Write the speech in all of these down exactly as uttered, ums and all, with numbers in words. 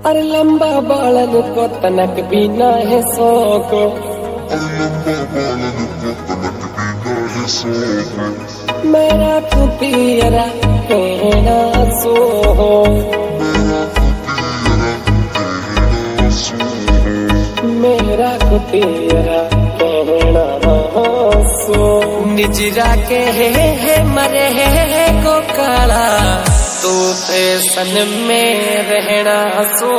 अरे लंबा बालन को तनक भी ना है शौक, मेरा कुतियरा कहना सो, मेरा कुतियरा कहना सो। निजरा के है मरे है को काला, तो फैशन में रहना सो।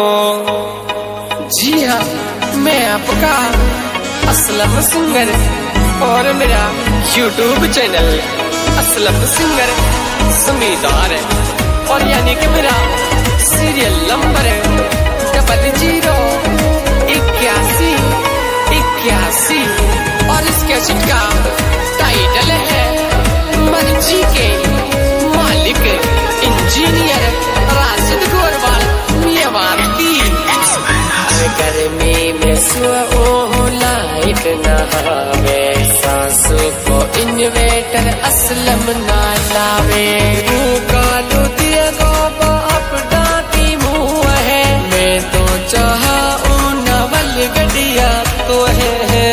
जी हाँ, मैं आपका असलम सिंगर और मेरा YouTube channel Aslam singer Zamindar है, और यानी कि मेरा सीरियल नंबर डबल जीरो इक्यासी इक्यासी, और इस कैसेट का टाइटल है मर्जी के मालिक इंजीनियर राशिद गोरवाल मियावाती। गर्मी में सुओ लाइट न आवे, सासू को इन्वेटर असलम ना लावे। कालू दिया गो बाप डाकी मुँह है, मैं तो चाहा नवल गडिया तो है।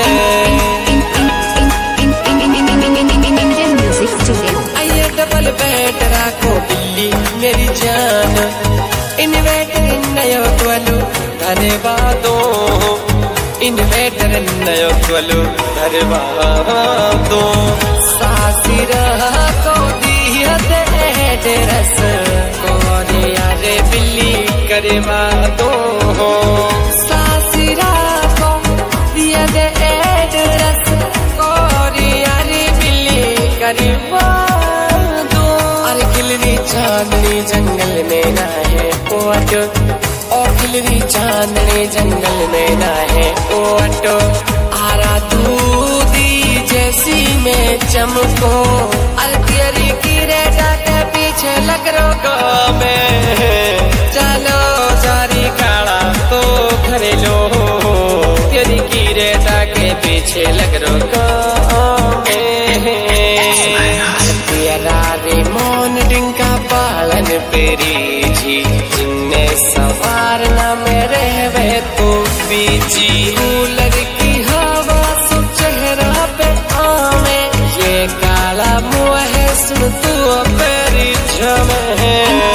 आइए डबल बेड राखो बिल्ली मेरी जान, इन्वेटर नयो त्वलु धन्यवादो, इन्वेटर नयो त्वलु धन्यवादो। सासिरा को दिया दे रस कोरिया रे बिल्ली करवा दो, सासिरा को दिया दे रस कोरिया रे बिल्ली करवा दो। अरे खिलरी चांदनी जंगल में ना है ओट, और खिलरी चांदनी जंगल में ना है ओट। आरा दूधी जैसी में चमको, अरे तेरी कीरेटा के पीछे लग रोको में। चलो जारी काला तो खरीलो, तेरी कीरेटा के पीछे लग रोको में। तेरा रे मोन डिंका पालन पेरी जी, जिन्ने सवार न मेरे वे तो बीजी। कूलर की हवा सु चेहरा पे आवे, ये काला मुँह है सुन तू पेरी झमे।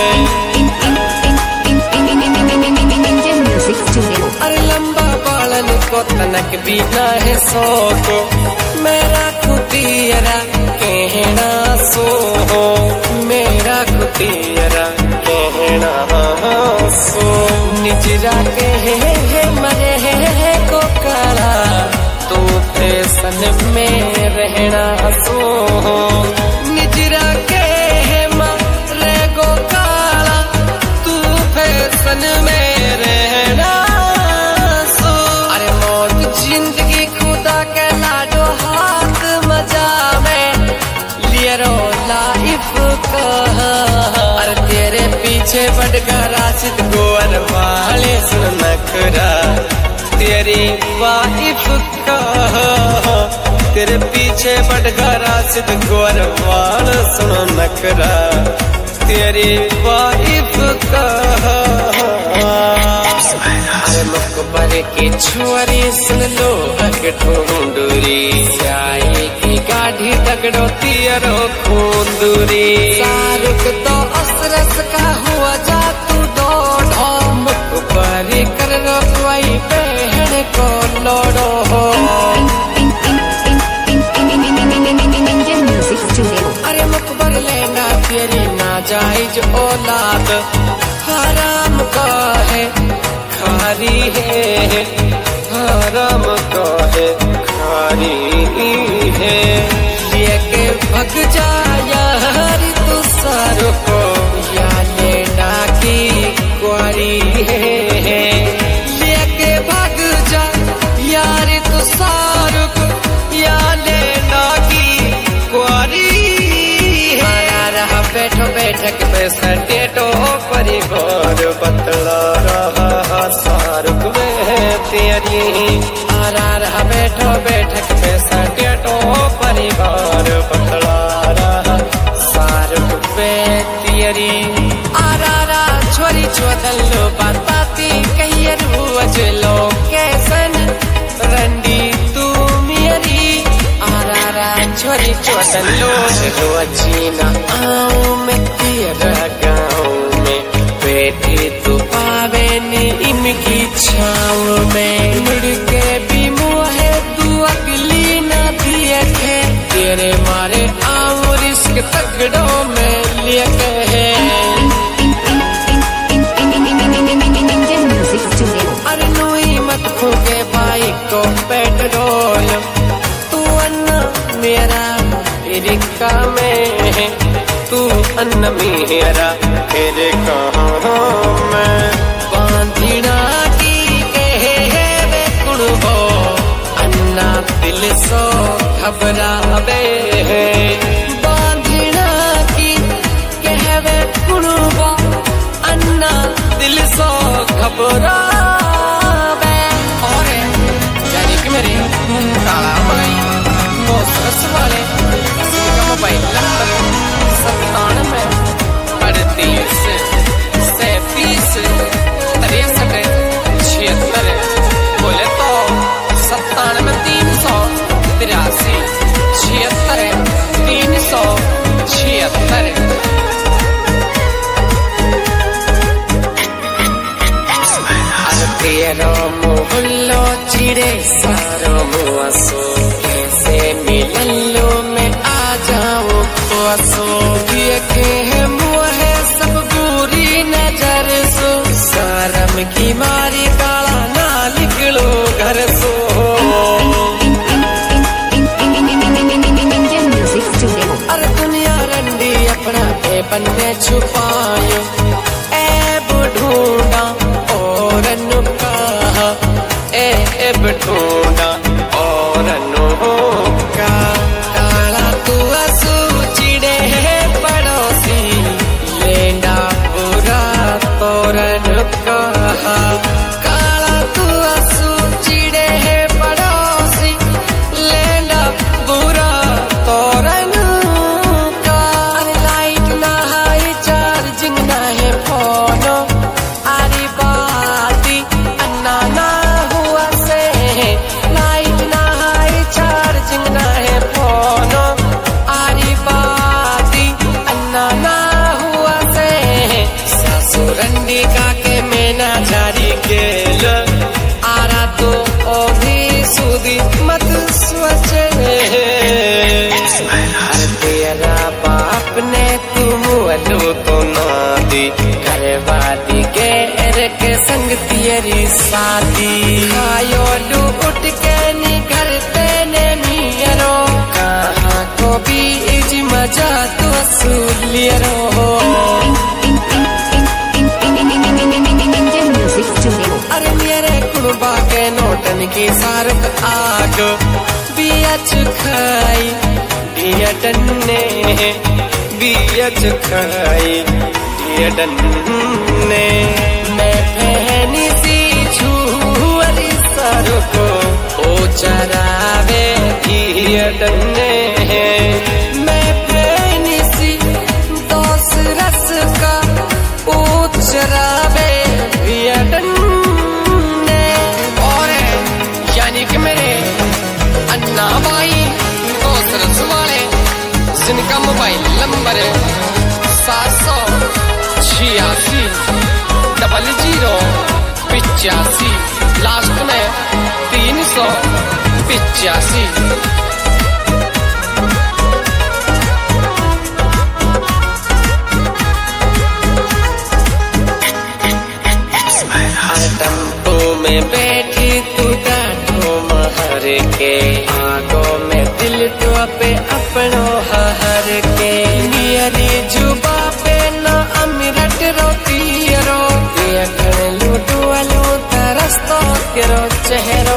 अरे लंबा बालन को तनक भी ना है शौक, मेरा कुतियरा कहना सो, मेरा कुतियरा कहना सो। निजरा के है मरे है को काला, तो फैशन में रहना सो। निजरा के है मरे को काला, तू फैशन में रहना सो। अरे मौत जिंदगी खुदा के लाडो हाथ मजा में लिए रो लाइफ का। अरे तेरे पीछे बढ़गा राशिद गोर वाले सुन नखरा, तेरी वाइफ का। तेरे पीछे बढ़गा राशिद गोर वाले सुन नखरा, तेरी वाइफ का। अरे मकबर की छोरी सुन लो अग ढूंढूरी, जाए की गाढ़ी तगड़ो तियरो खूंदूरी। शाहरुख तो असरस का हुआ जा तू दो ढो, मकबर कर रो कोई बहन को लोड़ो हो। अरे मकबर लेना तेरी नाजायज औलाद, हराम का है खारी है, हराम का है खारी है। लेके भग जा यार तू सारों को, या ले लो रोजीना आऊं मैं तेरा गाँव में बैठी तू पावे नी इनकी छाँव में मुड़ के भी मुँहे तू अगली ना देखे तेरे मारे आऊं रिस्क तगड़ों में लिए कहे अरे नोई मत फूके बाइक को पेट्रोल तू अन्ना मेरा रिक्का में है तू अन्न मेरा फिर कहाँ मैं बांधीना की कहे वे कुड़बो अन्ना दिल सो घबरावे है बांधीना की कहे वे कुड़बो अन्ना दिल सो घबरावे और यानी कि मेरे काला भाई वो सरस वाले मोबाइल नंबर सत्तानवे अड़तीस सैंतीस तिरसठ छिहत्तर बोले तो सत्तानवे तीन सौ तिरासी छिहत्तर तीन सौ छिहत्तर तेरो मोहल्लो चिड़े सारो मुआसो कैसे मिलन लो मैं आ जाऊं खुआसो ये के है मुँहे सब बुरी नजर सो शर्म की मारी काला ना निकलो घर सो अरे दुनिया रंडी अपना ए बन्ने छुपायो ऐब ढूंढा और नुका ए ऐब ढूंढा और नुका काला तू असू चिड़े पड़ोसी लेंडा बुरा तोरन कहा काला तू असू चिड़े पड़ोसी लेंडा बुरा तोरन का अरे लाइट ना है चार्जिंग ना है फोनो अरे बाती अन्ना ना हुआ से लाइट ना है चार्जिंग ना है फोनो अरे बाती अन्ना ना हुआ से ससुरंडी का के मेना जारी गेल आरा तो ओ भी सुधी मत सोचे अरे तेरा बाप ने तुम अलो तो ना दी करवादी गैर के संग तेरी शादी आयो लू उठ के नी घर तेने नियरो कहाँ को भी इज मजा तो सुलियरो अरे मेरे कुड़बा के नोटन की सारक आग बियच खाई बिया डन्ने बियच खाई बिया डन्ने मैं पहनी सी छुअरी सर को ओ चरावे बिया डन्ने मैं पहनी सी दोस रस का ओ चरावे बिया डन्ने और यानी कि मेरे अन्ना भाई दोस्त रस वाले जिनका मोबाइल नंबर सात सौ छियासी डबल जीरो पिचासी लास्ट में तीन सौ पिचासी टम्पो में बैठी तू डांटो महर के आगों में दिल तो पे अपनो हर के नियरी जुबा पे न अमृत रोती रो देखण लूटो लो तरस्तो करो चेहरो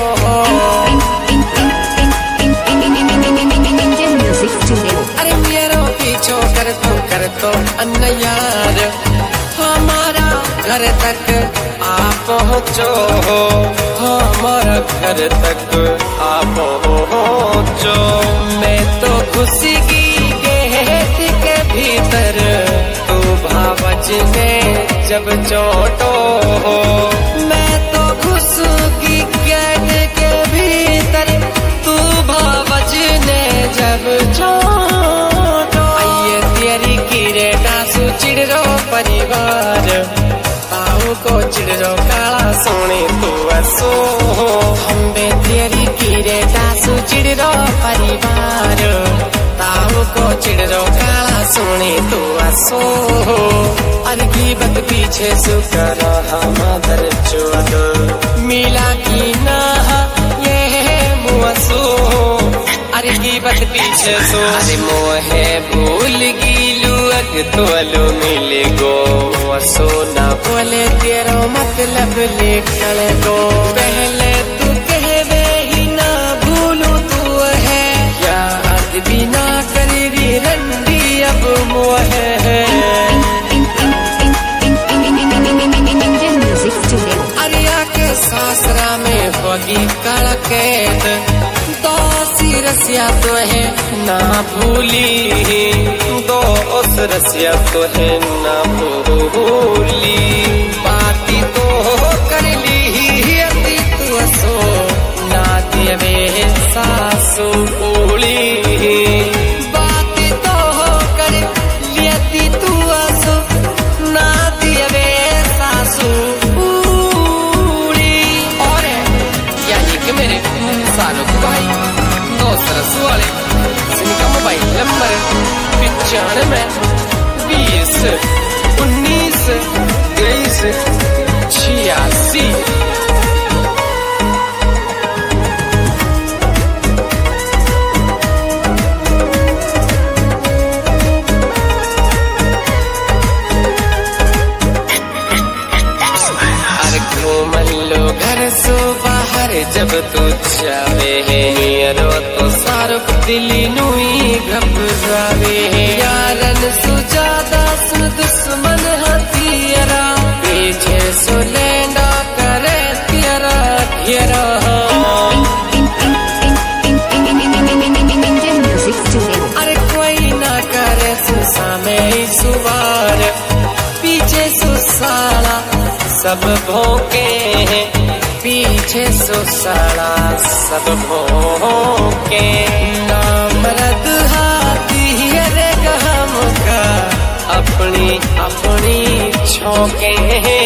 अरे मेरो पीछो कर तो कर तो अन्ना यार हमारा घर तक आ पहुँचो हमारा घर तक आ पहुँचो मैं तो खुशी की गेट के भीतर तू भावज में जब चोटो मैं तो खुशी की गेट के भीतर तू भावज ने जब चोटो को चिड़ो काला सोने तू असो हम्बे तेरी कीरे दासु चिड़ो परिवार ताऊ को चिड़ो काला सोने तू असो अरे कीबत पीछे सुकर हम दर चुअद मिला की ना ये मुअसो अरे कीबत पीछे सो अरे मोहे भूल गिलू अग तोलो मिले गो असो ना बोले तेरो मतलब निकल गो पहले तू कहवे ही ना भूलू तू है याद भी ना करी रंडी अब मोहे है अरे आके सासरा में होगी कड़केत दो रसिया तो है ना भूली दो उस रसिया तो है ना भूली बाती तो कर ली अति तू सो ना दिए सासू भूली बाती तो कर लियती तू सो ना दिए सासू भूली और यानी कि मेरे सालों भाई वाले जिनका मोबाइल नंबर पिचानवे बीस उन्नीस तेईस छियासी घर सो बाहर जब तू जावे है नियरो तो सारो दिली नुई घबरावे है यारन सुजादा सुन दुश्मन हथियारा पीछे सो लेंडा करे तेरा घेरा अरे कोई ना करे सुसा में सुवार पीछे सुसाला सब भोंके हैं पीछे सुसाला सब भोंके नामरद हाथी रे गम का अपनी अपनी छौके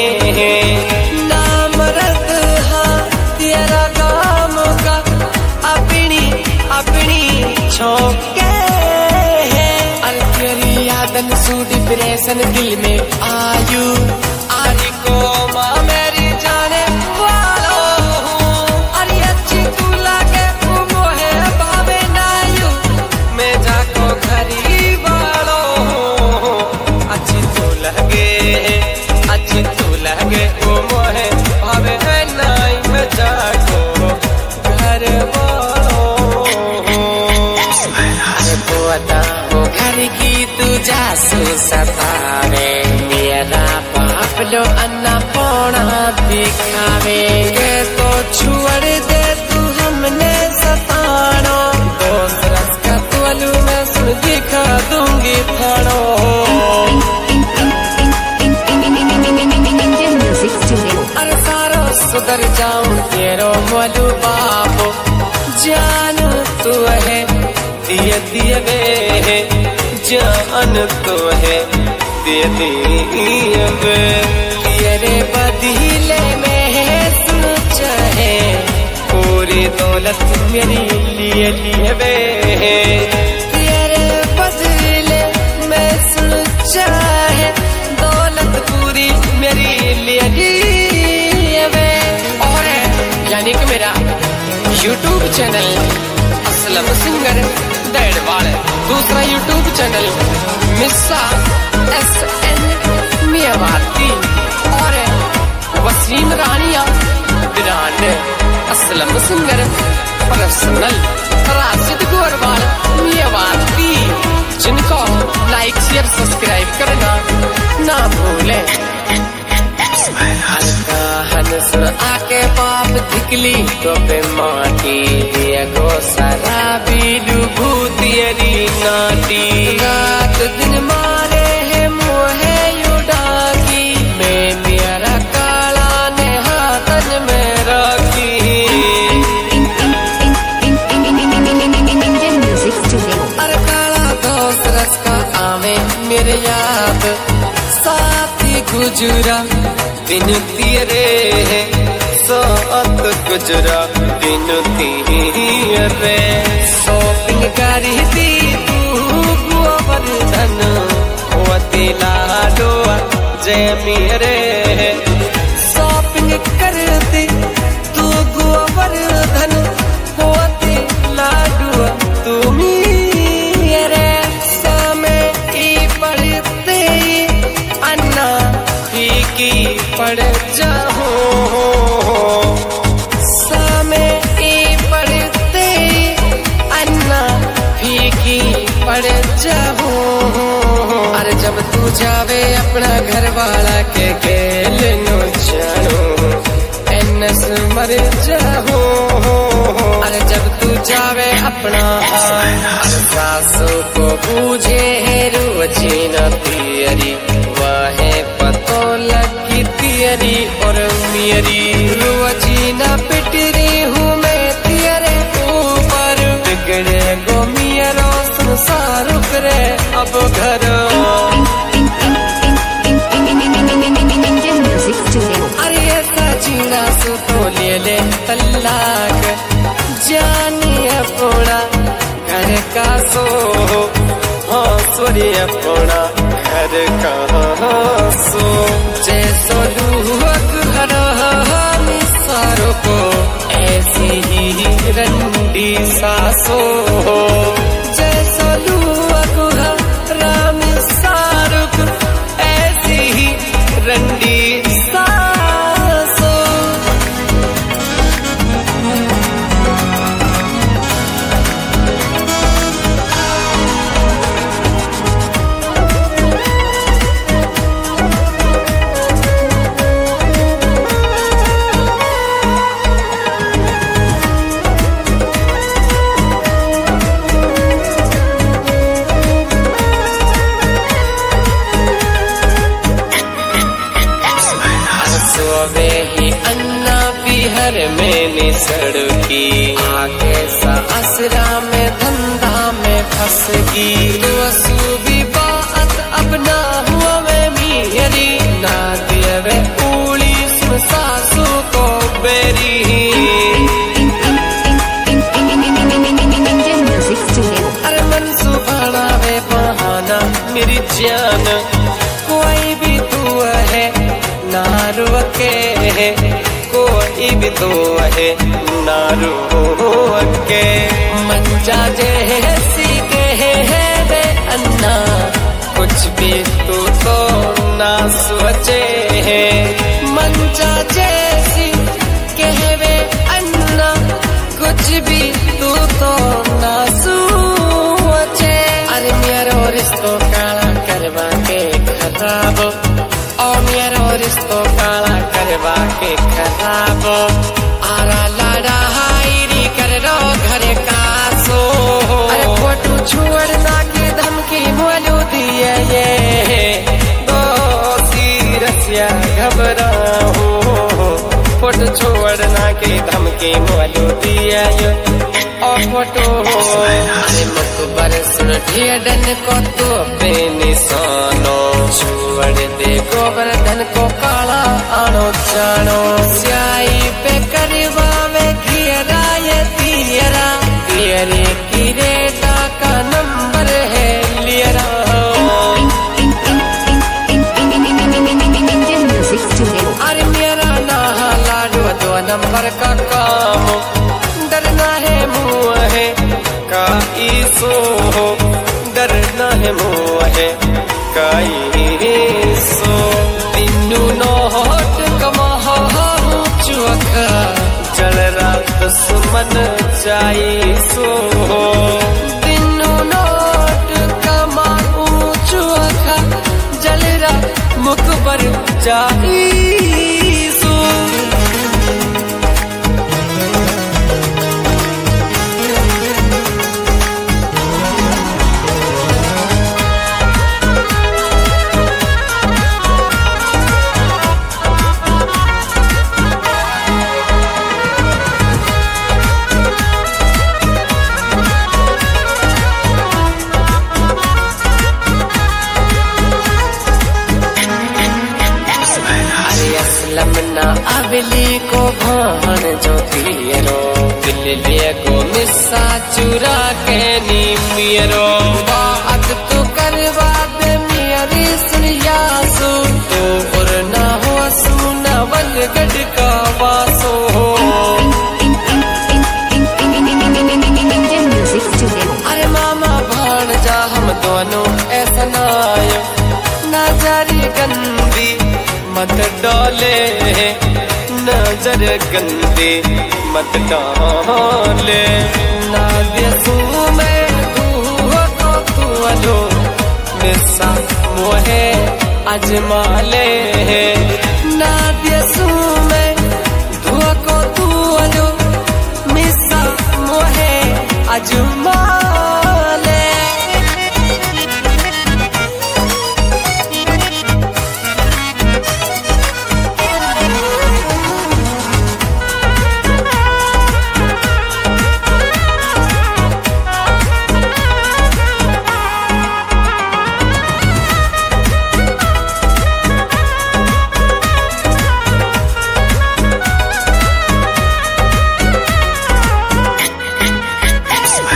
नामरद हाथी रे गम का अपनी अपनी छौके अरे तेरी यादन सू डिप्रेशन दिल में आयु आरी को माँ मेरी जाने वालो अरे अच्छी तू लागे मोहे भावे नायु मैं जाको घरी वालो अच्छी तू लगे अच्छी तू लगे वो मोहे भावे नाई मैं जाको घर वालो अरे बुआता वो घर की तू जासू सतावे मेरा लो अन्ना पौना दिखावे के तो छुड़ दे तू हमने सतानो दोस्त रस का तोलू मैं सुन दिखा दूंगी थानो अरे सारो सुधर जाऊं तेरो मोलू बाबो जान तू है दिए दिए वे जान तू है दिए दिए तेरे बदले में सुन चाहे पूरी दौलत मेरी लिए लिए वे तेरे बदले में सुन चाहे दौलत पूरी मेरी लिए लिए वे और यानी कि मेरा YouTube channel Aslam singer Dedhwal दूसरा YouTube channel Missa S N Miyawati और Wasim Rania brand Aslam singer personal Rashid Gorwal Miyawati जिनको लाइक शेयर सब्सक्राइब करना ना भूले हंसर आके पाप दिखली तो पे माटी दिया गो सारा बीडू भूतियरी नाटी रात दिन मारे है मोहे युडाकी मैं मेरा काला ने हाथन में रखी अरे काला दोस्त रस का आवे मेरे याद साथी गुजरा दिन रे सात गुजरा दिन रे शॉपिंग करी दी तू गोवर्धन वती लाडो जयमी रे शॉपिंग कर दी तू गोवर्धन वती लाडो तुम्ही रे सामे ई पढ़ते अन्ना ही की पढ़ जाओ सामे ई पढ़ते अन्ना फीकी पढ़ जाओ अरे जब तू जावे अपना घर वाला के खेल नो जानो एनस मर जाओ अरे जब तू जावे अपना सासू को बूझे रुचि न तियरी वाहे पतो लगी तियरी और मियरी रुचि न पिटरी हूँ मैं तियरे ऊपर बिगड़े गो मियरो संसार करे अब घर अरे ऐसा जीना सो तो ले ले तलाक जानी अपना घर का सो हाँ सोरी अपना घर का सो जैसो लूहक घर सारों को ऐसी ही रंडी सासो जैसो लूहक राम सारुक ऐसी ही रंडी सोवे ही अन्ना बिहर में निसड़की आगे सा असरा में धंधा में फंस गई तो असुबी बात अब ना हुआ मैं मेरी ना दिया वे उड़ी सासू को बेरी अरे मन सुभाना वे बहाना मेरी जान कोई भी तू है नारू के कोई भी तो है नारू के मंजा जैसी के है रे अन्ना कुछ भी तू तो ना सोचे है मंजा जैसी कहवे अन्ना कुछ भी तू तो ना सोचे अरे मेरा रिश्तो काला करवा के खराब और मेरा रिश्तो काला करवा के खराब आरा लाड़ा हाईरी कर रो घर का सो अरे फोटो छोड़ना के धमकी बोलो दिए ये दोषी रसिया घबराओ फोटो छोड़ना के धमकी बोलो दिए और फोटो अरे मकबर सुन ढेडन को तो पे निशानो छोड़ दे गोवर्धन को काला आनो जानो स्याही पे करवावे घेरा ये तियरा तियरे की रेटा का नंबर है लियरा अरे मेरा ना लाडो दो नंबर का काम डरना है मुँह है का ईसो डरना है मुँह है का ईसो तीनू नोट कमा चुका जल रात सुमन जाई सो तीनू नोट कमा चुका जल रात मुकबर जाई सो ना अबली को भान ज्योतिरो दिल लिए को मिस्सा चुरा के नी मियरो बात तो करवा दे मियरी सुनिया सु तो और ना हो सुना बल गढ़ का वासो अरे मामा भान जा हम दोनों ऐसा नायो नजर गंदी मत डोले नजर गंदी मत डाले ना व्यसू मैं तू हो तो तू अलो मिसा मोहे अजमा ले ना व्यसू